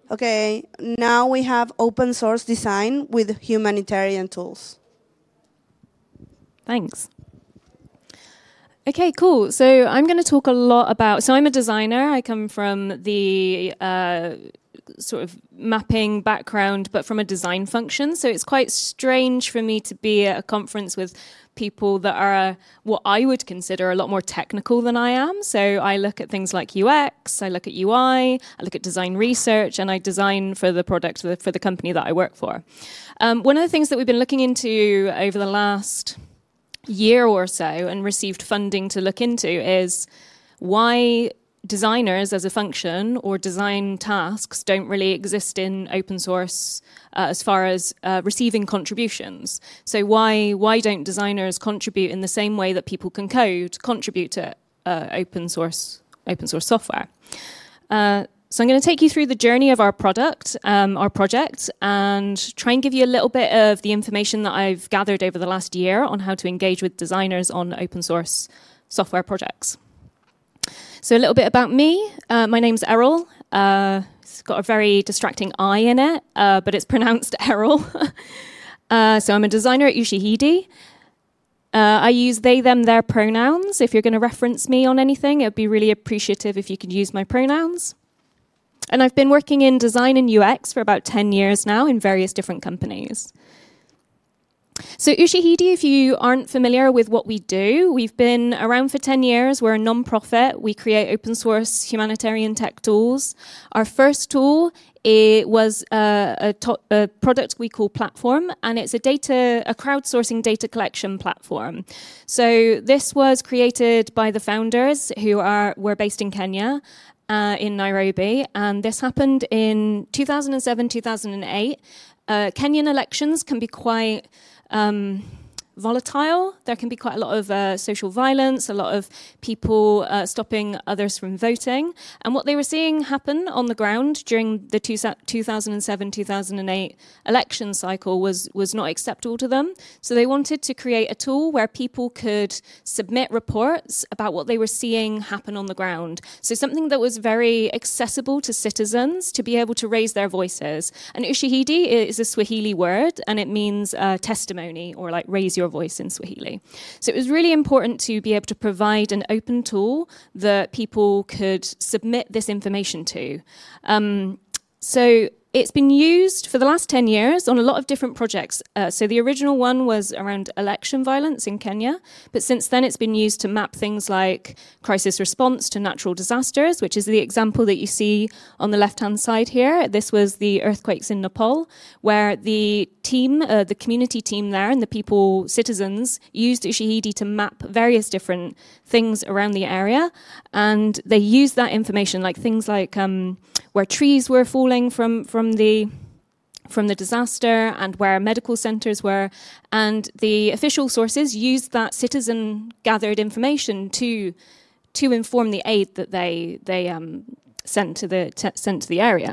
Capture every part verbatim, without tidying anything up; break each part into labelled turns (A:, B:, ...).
A: Okay, now we have open source design with humanitarian tools.
B: Thanks. Okay, cool. So I'm going to talk a lot about, so I'm a designer. I come from the uh, sort of mapping background, but from a design function. So it's quite strange for me to be at a conference with people that are uh, what I would consider a lot more technical than I am. So I look at things like U X, I look at U I, I look at design research, and I design for the product for the, for the company that I work for. Um, one of the things that we've been looking into over the last year or so and received funding to look into is why designers as a function or design tasks don't really exist in open source uh, as far as uh, receiving contributions. So why why don't designers contribute in the same way that people can code, contribute to uh, open source open source software? Uh, so I'm going to take you through the journey of our product, um, our project, and try and give you a little bit of the information that I've gathered over the last year on how to engage with designers on open source software projects. So a little bit about me. Uh, my name's Errol. Uh, it's got a very distracting I in it, uh, but it's pronounced Errol. uh, so I'm a designer at Ushahidi. Uh, I use they, them, their pronouns. If you're going to reference me on anything, it would be really appreciative if you could use my pronouns. And I've been working in design and U X for about ten years now in various different companies. So Ushahidi, if you aren't familiar with what we do, we've been around for ten years. We're a non-profit. We create open source humanitarian tech tools. Our first tool it was a, a, to- a product we call Platform, and it's a data, a crowdsourcing data collection platform. So this was created by the founders who are were based in Kenya, uh, in Nairobi, and this happened in two thousand seven, two thousand eight. Uh, Kenyan elections can be quite Um, volatile. There can be quite a lot of uh, social violence, a lot of people uh, stopping others from voting. And what they were seeing happen on the ground during the two thousand seven, two thousand eight election cycle was, was not acceptable to them. So they wanted to create a tool where people could submit reports about what they were seeing happen on the ground. So something that was very accessible to citizens to be able to raise their voices. And Ushahidi is a Swahili word, and it means uh, testimony, or like raise your voice in Swahili. So it was really important to be able to provide an open tool that people could submit this information to. Um, so it's been used for the last ten years on a lot of different projects. Uh, so the original one was around election violence in Kenya, but since then it's been used to map things like crisis response to natural disasters, which is the example that you see on the left-hand side here. This was the earthquakes in Nepal, where the team, uh, the community team there and the people, citizens, used Ushahidi to map various different things around the area, and they used that information, like things like um, where trees were falling from, from the from the disaster and where medical centres were, and the official sources used that citizen-gathered information to to inform the aid that they they um, sent to the t- sent to the area.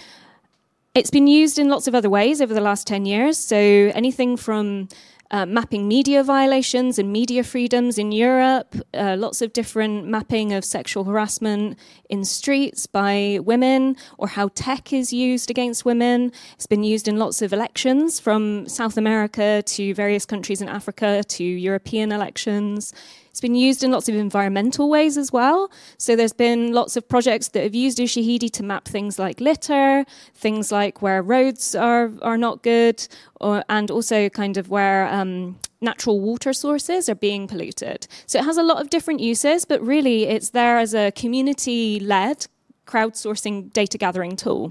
B: It's been used in lots of other ways over the last ten years. So anything from uh, mapping media violations and media freedoms in Europe, uh, lots of different mapping of sexual harassment in streets by women, or how tech is used against women. It's been used in lots of elections, from South America to various countries in Africa to European elections. It's been used in lots of environmental ways as well. So there's been lots of projects that have used Ushahidi to map things like litter, things like where roads are, are not good, or, and also kind of where um, natural water sources are being polluted. So it has a lot of different uses, but really it's there as a community-led crowdsourcing data gathering tool.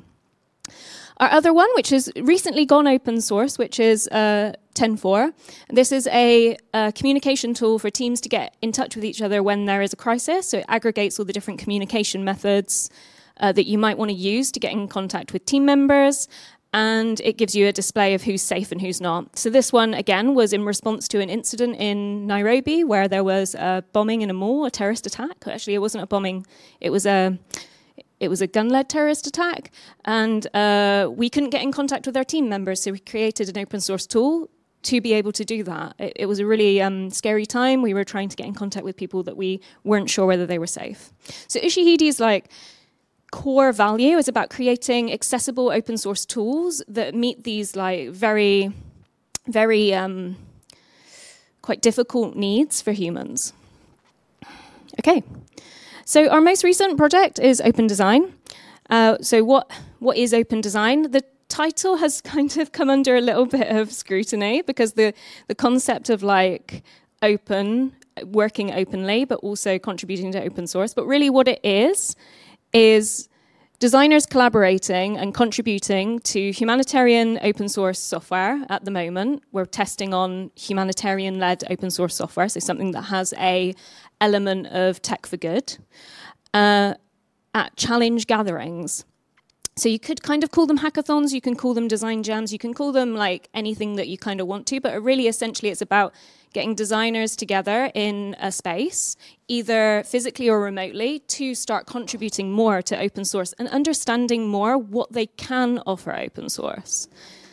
B: Our other one, which has recently gone open source, which is uh, ten four. This is a, a communication tool for teams to get in touch with each other when there is a crisis. So it aggregates all the different communication methods uh, that you might want to use to get in contact with team members. And it gives you a display of who's safe and who's not. So this one, again, was in response to an incident in Nairobi where there was a bombing in a mall, a terrorist attack. Actually, it wasn't a bombing. It was a... It was a gun-led terrorist attack, and uh, we couldn't get in contact with our team members, so we created an open-source tool to be able to do that. It, it was a really um, scary time. We were trying to get in contact with people that we weren't sure whether they were safe. So Ushahidi is like core value is about creating accessible open source tools that meet these like very, very um, quite difficult needs for humans. Okay, so our most recent project is Open Design. Uh, so what what is Open Design? The title has kind of come under a little bit of scrutiny because the the concept of like open, working openly, but also contributing to open source. But really what it is, is designers collaborating and contributing to humanitarian open source software at the moment. We're testing on humanitarian-led open source software, so something that has a element of tech for good, uh, at challenge gatherings. So you could kind of call them hackathons, you can call them design jams, you can call them like anything that you kind of want to, but really essentially it's about getting designers together in a space, either physically or remotely, to start contributing more to open source and understanding more what they can offer open source.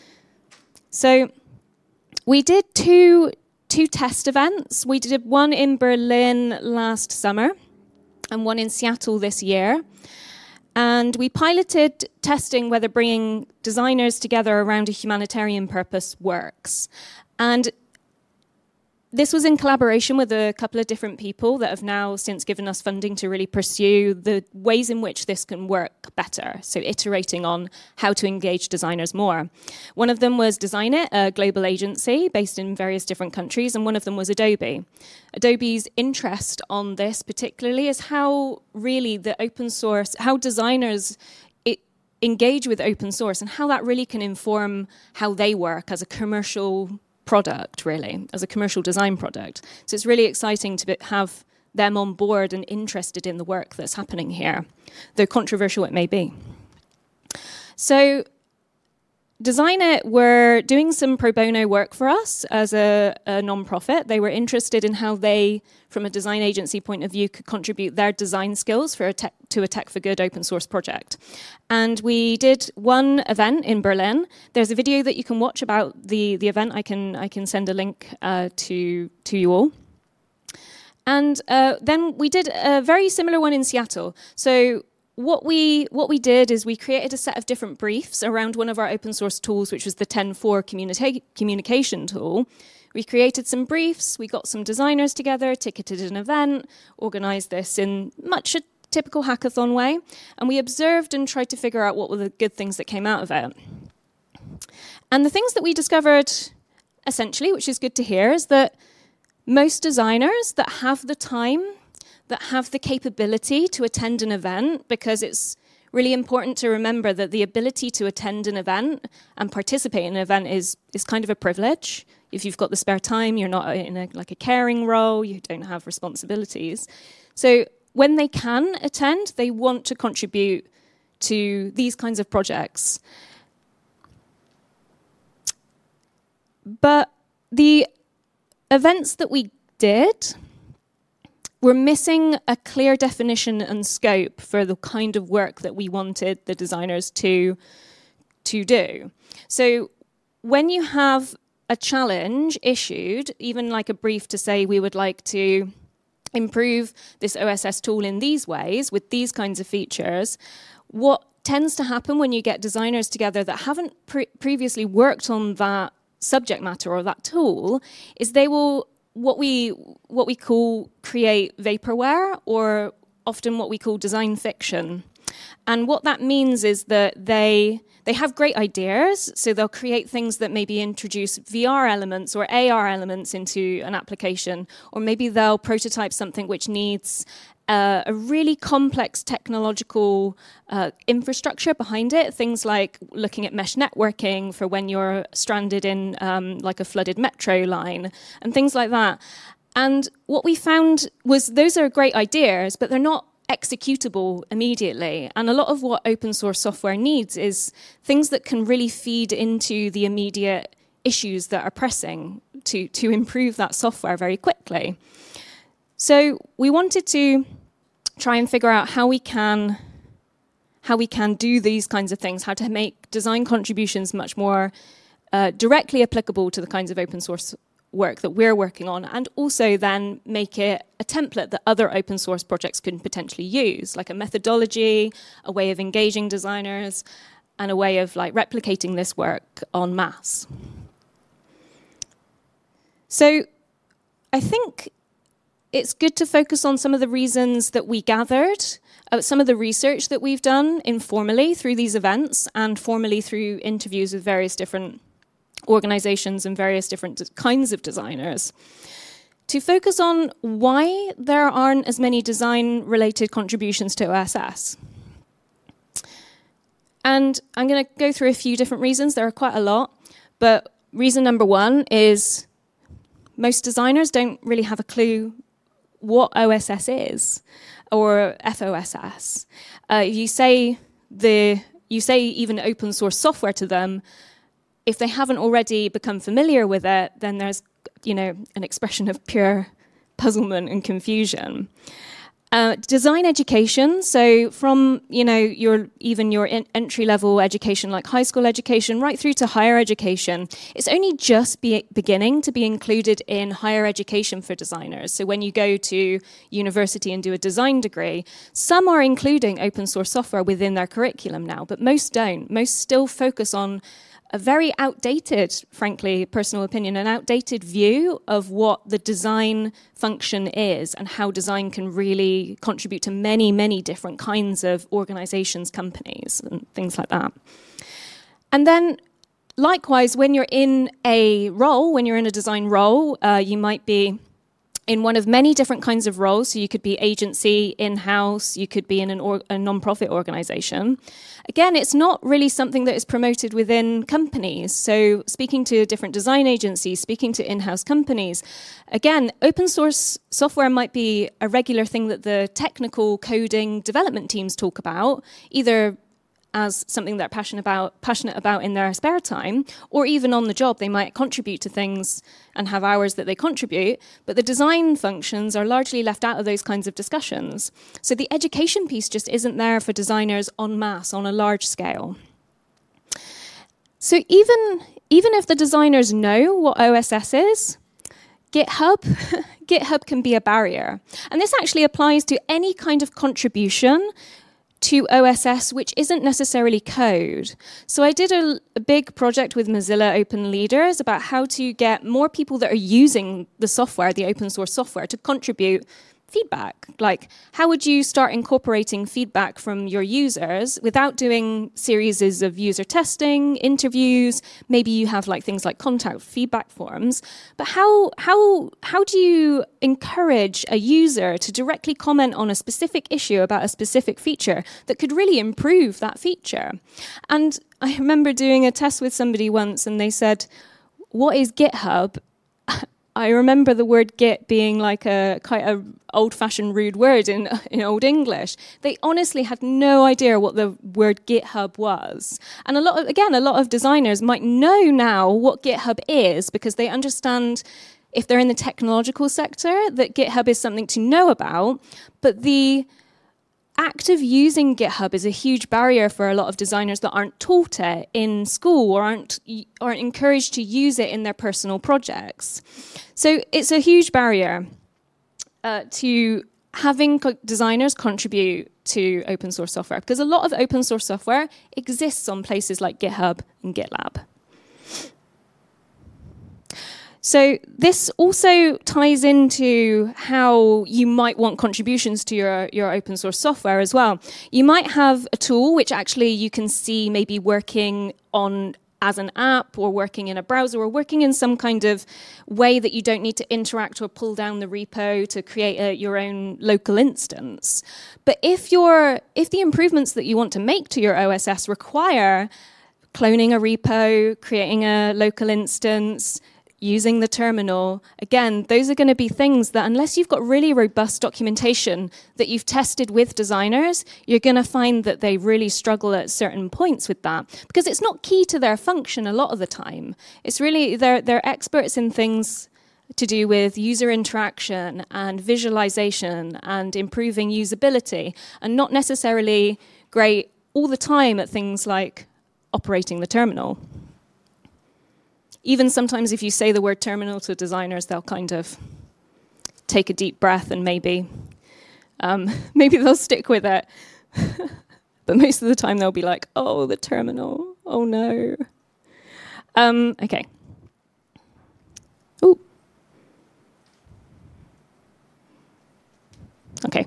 B: So we did two, two test events. We did one in Berlin last summer and one in Seattle this year. And we piloted testing whether bringing designers together around a humanitarian purpose works. And this was in collaboration with a couple of different people that have now since given us funding to really pursue the ways in which this can work better, so iterating on how to engage designers more. One of them was Designit, a global agency based in various different countries, and one of them was Adobe. Adobe's interest on this particularly is how really the open source, how designers it, engage with open source and how that really can inform how they work as a commercial product, really, as a commercial design product. So it's really exciting to be, have them on board and interested in the work that's happening here, though controversial it may be. So Designit were doing some pro bono work for us as a, a non-profit. They were interested in how they, from a design agency point of view, could contribute their design skills for a tech, to a Tech for Good open source project. And we did one event in Berlin. There's a video that you can watch about the, the event. I can, I can send a link uh, to, to you all. And uh, then we did a very similar one in Seattle. So What we what we did is we created a set of different briefs around one of our open source tools, which was the ten four communica communication tool. We created some briefs, we got some designers together, ticketed an event, organized this in much a typical hackathon way, and we observed and tried to figure out what were the good things that came out of it. And the things that we discovered, essentially, which is good to hear, is that most designers that have the time, that have the capability to attend an event, because it's really important to remember that the ability to attend an event and participate in an event is, is kind of a privilege. If you've got the spare time, you're not in a, like a caring role, you don't have responsibilities. So when they can attend, they want to contribute to these kinds of projects. But the events that we did, we're missing a clear definition and scope for the kind of work that we wanted the designers to, to do. So when you have a challenge issued, even like a brief to say we would like to improve this O S S tool in these ways, with these kinds of features, what tends to happen when you get designers together that haven't pre previously worked on that subject matter or that tool is they will what we what we call create vaporware, or often what we call design fiction. And what that means is that they they have great ideas, so they'll create things that maybe introduce V R elements or A R elements into an application, or maybe they'll prototype something which needs uh, a really complex technological uh, infrastructure behind it, things like looking at mesh networking for when you're stranded in um, like a flooded metro line, and things like that. And what we found was those are great ideas, but they're not executable immediately. And a lot of what open source software needs is things that can really feed into the immediate issues that are pressing to, to improve that software very quickly. So we wanted to try and figure out how we can how we can do these kinds of things, how to make design contributions much more uh, directly applicable to the kinds of open source work that we're working on, and also then make it a template that other open source projects can potentially use, like a methodology, a way of engaging designers, and a way of like replicating this work en masse. So I think it's good to focus on some of the reasons that we gathered, uh, some of the research that we've done informally through these events and formally through interviews with various different organizations and various different kinds of designers, to focus on why there aren't as many design-related contributions to O S S. And I'm going to go through a few different reasons. There are quite a lot. But reason number one is most designers don't really have a clue what O S S is or F O S S. Uh, you say the you say even open source software to them, if they haven't already become familiar with it, then there's, you know, an expression of pure puzzlement and confusion. Uh, design education, so from, you know, your even your entry-level education, like high school education, right through to higher education, it's only just be beginning to be included in higher education for designers. So when you go to university and do a design degree, some are including open source software within their curriculum now, but most don't. Most still focus on a very outdated, frankly, personal opinion, an outdated view of what the design function is and how design can really contribute to many, many different kinds of organizations, companies, and things like that. And then, likewise, when you're in a role, when you're in a design role, uh, you might be in one of many different kinds of roles. So you could be agency, in-house, you could be in an or a non-profit organization. Again, it's not really something that is promoted within companies. So speaking to different design agencies, speaking to in-house companies, again, open source software might be a regular thing that the technical coding development teams talk about, either as something they're passionate about, passionate about in their spare time, or even on the job, they might contribute to things and have hours that they contribute, but the design functions are largely left out of those kinds of discussions. So the education piece just isn't there for designers en masse on a large scale. So even, even if the designers know what O S S is, GitHub, GitHub can be a barrier. And this actually applies to any kind of contribution to O S S, which isn't necessarily code. So I did a, a big project with Mozilla Open Leaders about how to get more people that are using the software, the open source software, to contribute feedback. Like, how would you start incorporating feedback from your users without doing series of user testing, interviews? Maybe you have like things like contact feedback forms. But how how how do you encourage a user to directly comment on a specific issue about a specific feature that could really improve that feature? And I remember doing a test with somebody once, and they said, "What is GitHub?" I remember the word Git being like a quite a old-fashioned rude word in, in Old English. They honestly had no idea what the word GitHub was. And a lot of, again, a lot of designers might know now what GitHub is because they understand, if they're in the technological sector, that GitHub is something to know about. But the act of using GitHub is a huge barrier for a lot of designers that aren't taught it in school or aren't, aren't encouraged to use it in their personal projects. So it's a huge barrier uh, to having co- designers contribute to open source software, because a lot of open source software exists on places like GitHub and GitLab. So this also ties into how you might want contributions to your, your open source software as well. You might have a tool which actually you can see maybe working on as an app or working in a browser or working in some kind of way that you don't need to interact or pull down the repo to create a, your own local instance. But if, you're, if the improvements that you want to make to your O S S require cloning a repo, creating a local instance, using the terminal, again, those are going to be things that unless you've got really robust documentation that you've tested with designers, you're going to find that they really struggle at certain points with that because it's not key to their function a lot of the time. It's really, they're, they're experts in things to do with user interaction and visualization and improving usability, and not necessarily great all the time at things like operating the terminal. even sometimes if you say the word terminal to designers, they'll kind of take a deep breath and maybe, um, maybe they'll stick with it. But most of the time they'll be like, oh, the terminal, oh no. Um, okay. Ooh. Okay.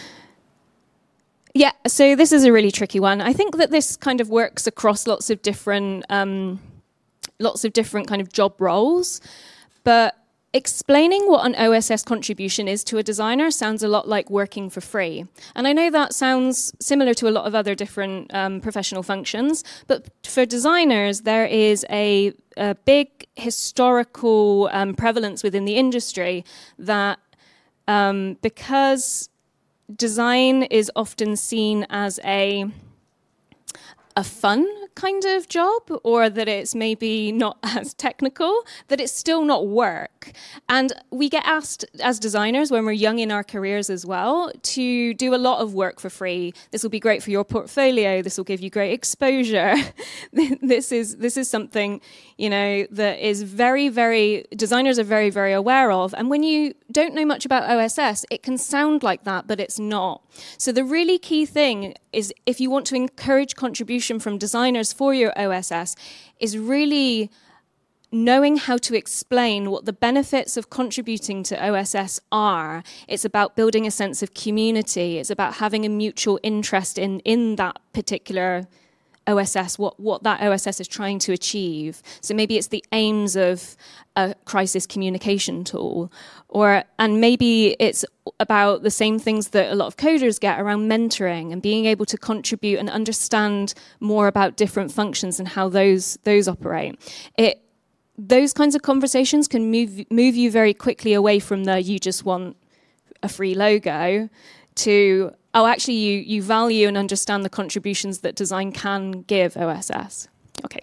B: Yeah, so this is a really tricky one. I think that this kind of works across lots of different, um, lots of different kind of job roles, but explaining what an O S S contribution is to a designer sounds a lot like working for free. And I know that sounds similar to a lot of other different um, professional functions, but for designers, there is a, a big historical um, prevalence within the industry that um, because design is often seen as a a fun kind of job, or that it's maybe not as technical, that it's still not work. And we get asked as designers when we're young in our careers as well to do a lot of work for free. This will be great for your portfolio. This will give you great exposure. This is this is something, you know, that is very, very, designers are very, very aware of. And when you don't know much about O S S, it can sound like that, but it's not. So the really key thing is, if you want to encourage contribution from designers for your O S S, is really knowing how to explain what the benefits of contributing to O S S are. It's about building a sense of community. It's about having a mutual interest in, in that particular O S S, what, what that O S S is trying to achieve. So maybe it's the aims of a crisis communication tool, or and maybe it's about the same things that a lot of coders get around mentoring and being able to contribute and understand more about different functions and how those those operate. It those kinds of conversations can move move you very quickly away from the you just want a free logo to, oh, actually, you, you value and understand the contributions that design can give O S S. Okay.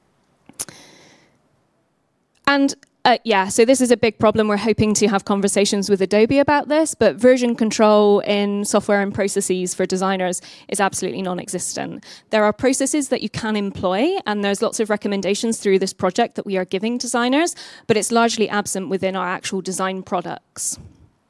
B: And uh, yeah, so this is a big problem. We're hoping to have conversations with Adobe about this, but version control in software and processes for designers is absolutely non-existent. There are processes that you can employ, and there's lots of recommendations through this project that we are giving designers, but it's largely absent within our actual design products.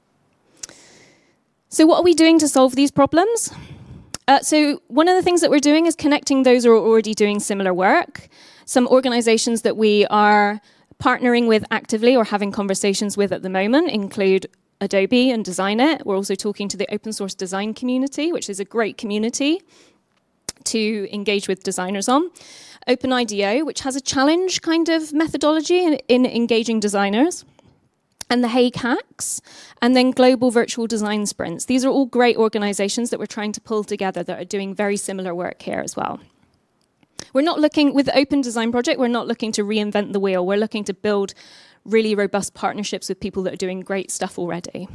B: So what are we doing to solve these problems? Uh, so one of the things that we're doing is connecting those who are already doing similar work. Some organizations that we are partnering with actively or having conversations with at the moment include Adobe and Designit. We're also talking to the open source design community, which is a great community to engage with designers on. OpenIDEO, which has a challenge kind of methodology in, in engaging designers. And the Hague Hacks, and then Global Virtual Design Sprints. These are all great organizations that we're trying to pull together that are doing very similar work here as well. We're not looking, with the Open Design Project, we're not looking to reinvent the wheel. We're looking to build really robust partnerships with people that are doing great stuff already.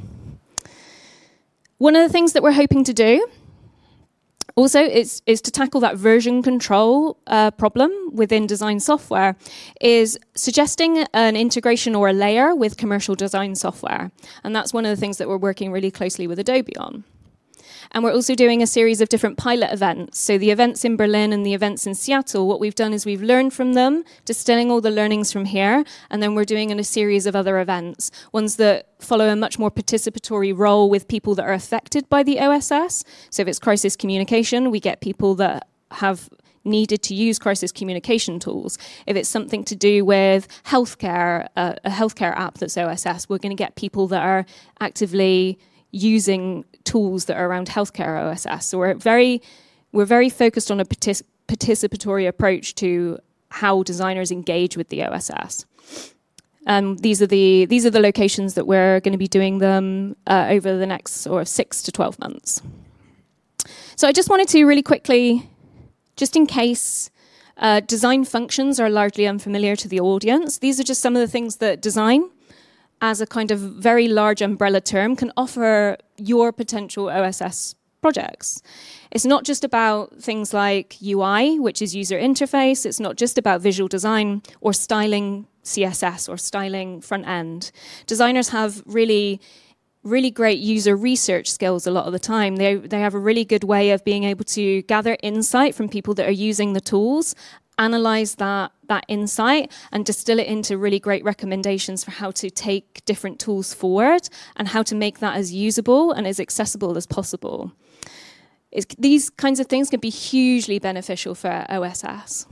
B: One of the things that we're hoping to do also is, is to tackle that version control uh, problem within design software, is suggesting an integration or a layer with commercial design software. And that's one of the things that we're working really closely with Adobe on. And we're also doing a series of different pilot events. So the events in Berlin and the events in Seattle, what we've done is we've learned from them, distilling all the learnings from here, and then we're doing in a series of other events, ones that follow a much more participatory role with people that are affected by the O S S. So if it's crisis communication, we get people that have needed to use crisis communication tools. If it's something to do with healthcare, uh, a healthcare app that's O S S, we're going to get people that are actively using tools that are around healthcare O S S. So we're very, we're very focused on a partic participatory approach to how designers engage with the O S S. Um, these are the these are the locations that we're going to be doing them uh, over the next sort of six to twelve months. So I just wanted to really quickly, just in case uh, design functions are largely unfamiliar to the audience, these are just some of the things that design, as a kind of very large umbrella term, can offer your potential O S S projects. It's not just about things like U I, which is user interface. It's not just about visual design or styling C S S or styling front end. Designers have really, really great user research skills a lot of the time. They, they have a really good way of being able to gather insight from people that are using the tools analyze that, that insight and distill it into really great recommendations for how to take different tools forward and how to make that as usable and as accessible as possible. It's, these kinds of things can be hugely beneficial for O S S.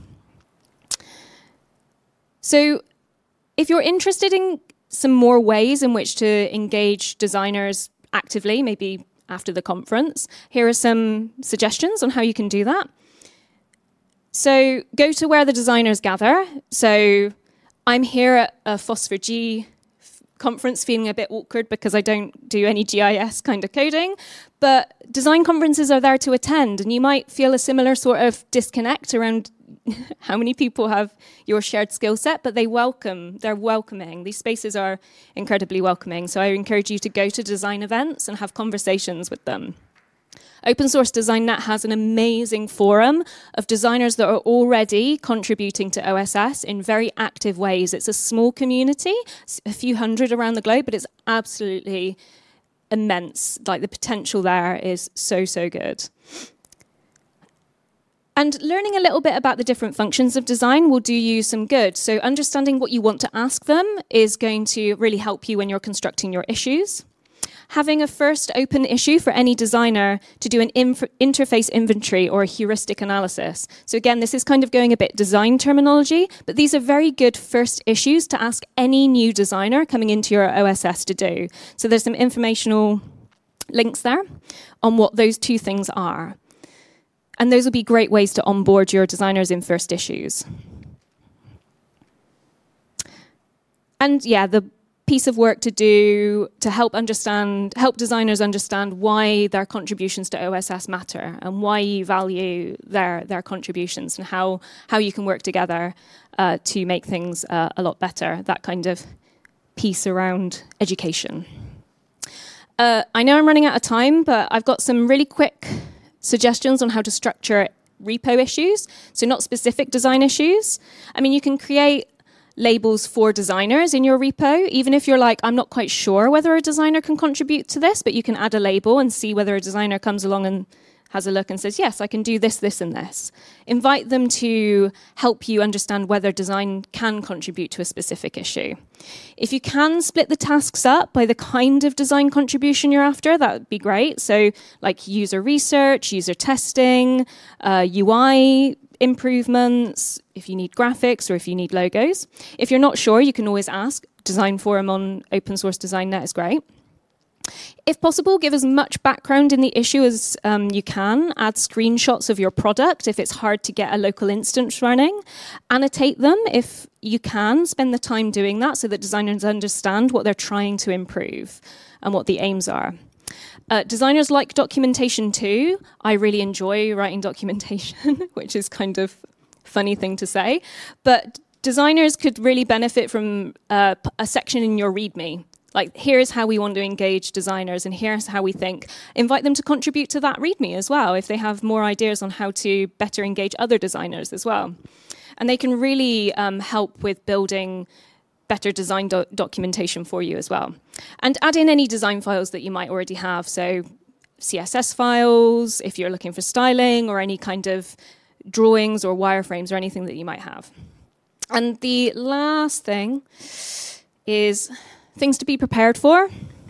B: So if you're interested in some more ways in which to engage designers actively, maybe after the conference, here are some suggestions on how you can do that. So go to where the designers gather. So I'm here at a Phosphor G conference feeling a bit awkward because I don't do any G I S kind of coding, but design conferences are there to attend, and you might feel a similar sort of disconnect around how many people have your shared skill set, but they welcome, they're welcoming. These spaces are incredibly welcoming, so I encourage you to go to design events and have conversations with them. Open Source Design Net has an amazing forum of designers that are already contributing to O S S in very active ways. It's a small community, a few hundred around the globe, but it's absolutely immense. Like, the potential there is so, so good. And learning a little bit about the different functions of design will do you some good. So understanding what you want to ask them is going to really help you when you're constructing your issues. Having a first open issue for any designer to do an inf- interface inventory or a heuristic analysis. So again, this is kind of going a bit design terminology, but these are very good first issues to ask any new designer coming into your O S S to do. So there's some informational links there on what those two things are. And those will be great ways to onboard your designers in first issues. And yeah, the piece of work to do to help understand, help designers understand why their contributions to O S S matter and why you value their, their contributions and how, how you can work together uh, to make things uh, a lot better, that kind of piece around education. Uh, I know I'm running out of time, but I've got some really quick suggestions on how to structure repo issues, so not specific design issues. I mean, you can create labels for designers in your repo, even if you're like, I'm not quite sure whether a designer can contribute to this, but you can add a label and see whether a designer comes along and has a look and says, yes, I can do this, this, and this. Invite them to help you understand whether design can contribute to a specific issue. If you can split the tasks up by the kind of design contribution you're after, that would be great. So like user research, user testing, uh, U I improvements, if you need graphics or if you need logos. If you're not sure, you can always ask. Design forum on Open Source Design Net is great. If possible, give as much background in the issue as um, you can. Add screenshots of your product if it's hard to get a local instance running. Annotate them if you can. Spend the time doing that so that designers understand what they're trying to improve and what the aims are. Uh, designers like documentation too. I really enjoy writing documentation, which is kind of a funny thing to say. But designers could really benefit from uh, a section in your README. Like, here's how we want to engage designers, and here's how we think. Invite them to contribute to that README as well, if they have more ideas on how to better engage other designers as well. And they can really um, help with building better design do- documentation for you as well. And add in any design files that you might already have. So C S S files, if you're looking for styling, or any kind of drawings or wireframes or anything that you might have. And the last thing is things to be prepared for.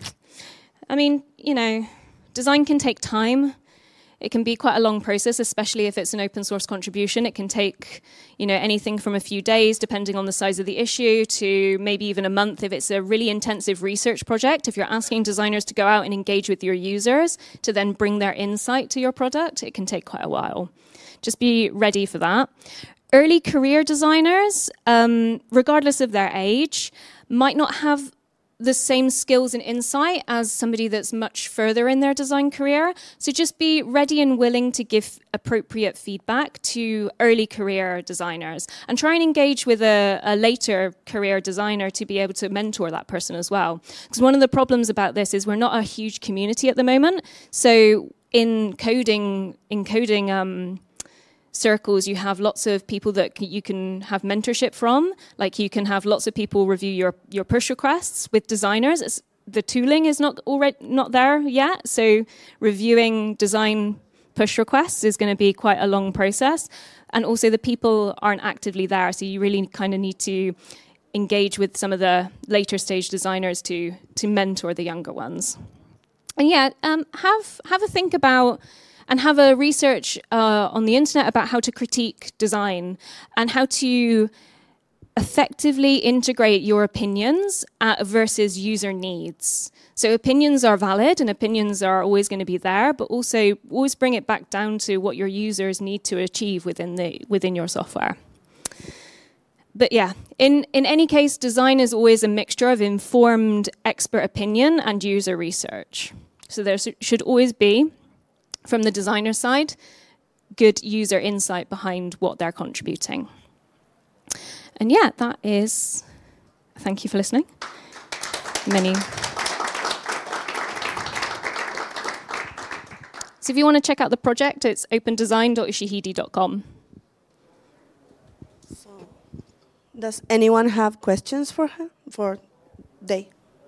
B: I mean, you know, design can take time. It can be quite a long process, especially if it's an open source contribution. It can take, you know, anything from a few days, depending on the size of the issue, to maybe even a month if it's a really intensive research project. If you're asking designers to go out and engage with your users to then bring their insight to your product, it can take quite a while. Just be ready for that. Early career designers, um, regardless of their age, might not have the same skills and insight as somebody that's much further in their design career. So just be ready and willing to give appropriate feedback to early career designers, and try and engage with a, a later career designer to be able to mentor that person as well. Because one of the problems about this is we're not a huge community at the moment. So in coding, in coding, um, circles, you have lots of people that you can have mentorship from. Like, you can have lots of people review your, your push requests. With designers, it's, the tooling is not already not there yet. So reviewing design push requests is going to be quite a long process. And also the people aren't actively there. So you really kind of need to engage with some of the later stage designers to to mentor the younger ones. And yeah, um, have have a think about and have a research uh, on the internet about how to critique design and how to effectively integrate your opinions uh, versus user needs. So opinions are valid and opinions are always going to be there, but also always bring it back down to what your users need to achieve within the within your software. But yeah, in, in any case, design is always a mixture of informed expert opinion and user research. So there should always be, from the designer side, good user insight behind what they're contributing. And yeah, that is, thank you for listening. Many. So if you want to check out the project, it's open design dot ushahidi dot com.
A: Does anyone have questions for her? For Day?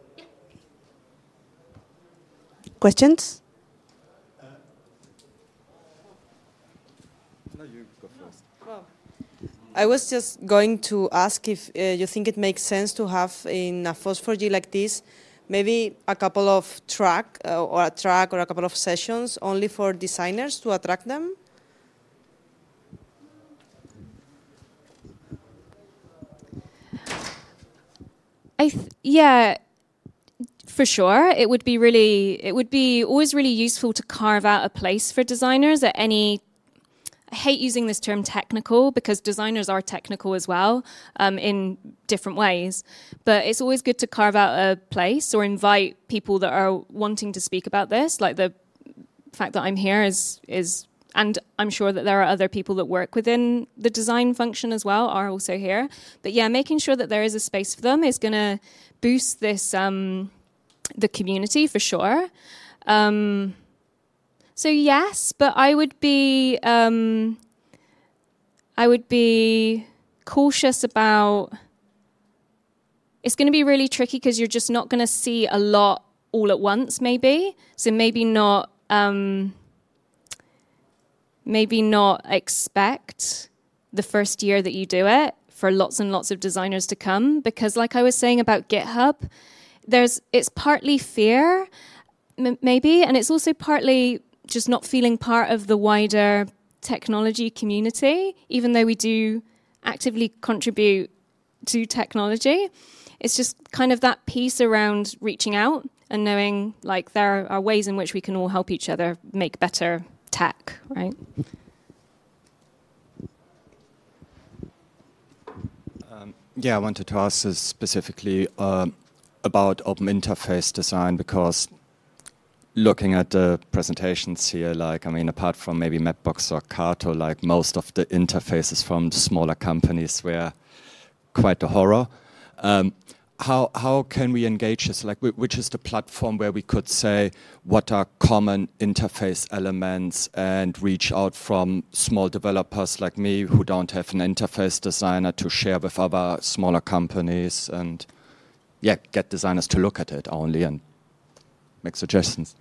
A: Questions?
C: Uh, no, you go first.
D: Well, I was just going to ask if uh, you think it makes sense to have in a F O S four G like this, maybe a couple of track uh, or a track or a couple of sessions only for designers to attract them.
B: I th- yeah, for sure. It would be really, it would be always really useful to carve out a place for designers at any. I hate using this term technical because designers are technical as well um, in different ways. But it's always good to carve out a place or invite people that are wanting to speak about this. Like the fact that I'm here is is. And I'm sure that there are other people that work within the design function as well are also here. But yeah, making sure that there is a space for them is going to boost this, um, the community for sure. Um, so yes, but I would be, um, I would be cautious about, it's going to be really tricky because you're just not going to see a lot all at once maybe. So maybe not, um, Maybe not expect the first year that you do it for lots and lots of designers to come. Because like I was saying about GitHub, there's it's partly fear, m- maybe, and it's also partly just not feeling part of the wider technology community, even though we do actively contribute to technology. It's just kind of that piece around reaching out and knowing like there are ways in which we can all help each other make better tech, right?
C: Um, yeah, I wanted to ask this specifically uh, about open interface design because looking at the presentations here, like, I mean, apart from maybe Mapbox or Kato, like most of the interfaces from the smaller companies were quite a horror. Um, How how can we engage this? Like, which is the platform where we could say what are common interface elements and reach out from small developers like me who don't have an interface designer to share with other smaller companies and, yeah, get designers to look at it only and make suggestions.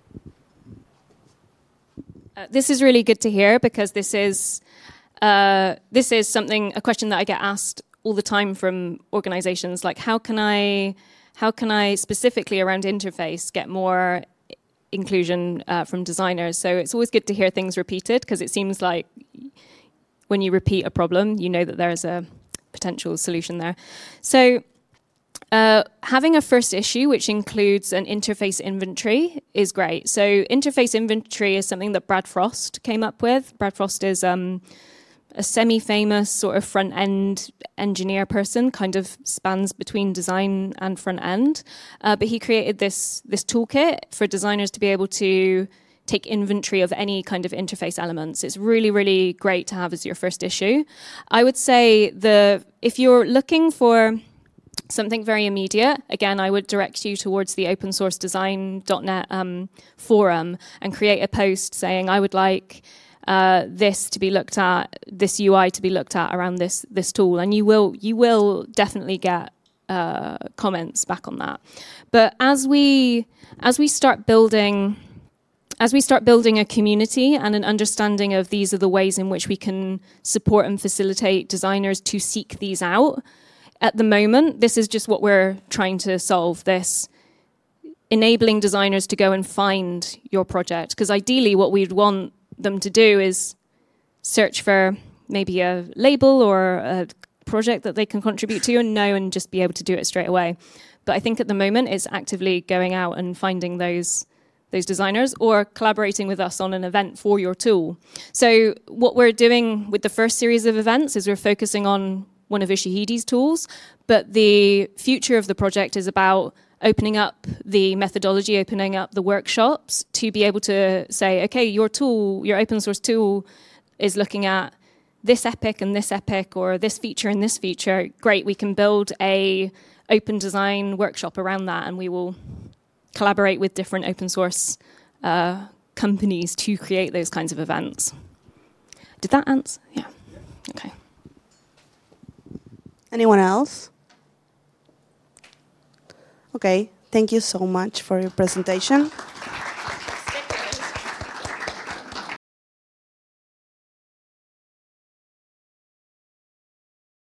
B: Uh, this is really good to hear because this is uh, this is something a question that I get asked all the time from organizations, like how can I, how can I specifically around interface get more inclusion uh, from designers? So it's always good to hear things repeated because it seems like when you repeat a problem, you know that there's a potential solution there. So uh, having a first issue, which includes an interface inventory, is great. So interface inventory is something that Brad Frost came up with. Brad Frost is um, a semi-famous sort of front-end engineer person, kind of spans between design and front-end. Uh, but he created this this toolkit for designers to be able to take inventory of any kind of interface elements. It's really, really great to have as your first issue. I would say the if you're looking for something very immediate, again, I would direct you towards the open source design dot net um, forum and create a post saying, I would like Uh, this to be looked at, this U I to be looked at around this this tool, and you will you will definitely get uh, comments back on that. But as we as we start building as we start building a community and an understanding of these are the ways in which we can support and facilitate designers to seek these out, at the moment, this is just what we're trying to solve, this enabling designers to go and find your project. Because ideally what we'd want them to do is search for maybe a label or a project that they can contribute to and know and just be able to do it straight away. But I think at the moment it's actively going out and finding those those designers or collaborating with us on an event for your tool. So what we're doing with the first series of events is we're focusing on one of Ushahidi's tools, but the future of the project is about opening up the methodology, opening up the workshops to be able to say, okay, your tool, your open source tool is looking at this epic and this epic or this feature and this feature. Great, we can build a open design workshop around that and we will collaborate with different open source uh, companies to create those kinds of events. Did that answer? Yeah. Okay.
A: Anyone else? Okay, thank you so much for your presentation.